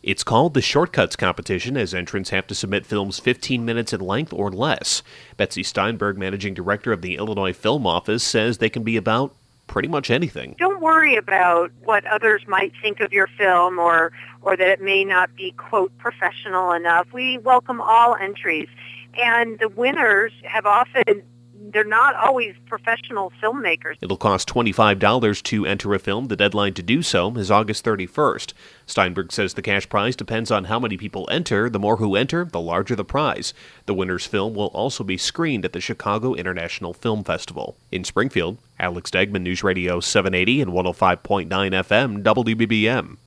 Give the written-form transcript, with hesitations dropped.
It's called the Shortcuts Competition, as entrants have to submit films 15 minutes in length or less. Betsy Steinberg, managing director of the Illinois Film Office, says they can be about pretty much anything. Don't worry about what others might think of your film or that it may not be, quote, professional enough. We welcome all entries. And the winners they're not always professional filmmakers. It'll cost $25 to enter a film. The deadline to do so is August 31st. Steinberg says the cash prize depends on how many people enter. The more who enter, the larger the prize. The winner's film will also be screened at the Chicago International Film Festival. In Springfield, Alex Degman, News Radio 780 and 105.9 FM, WBBM.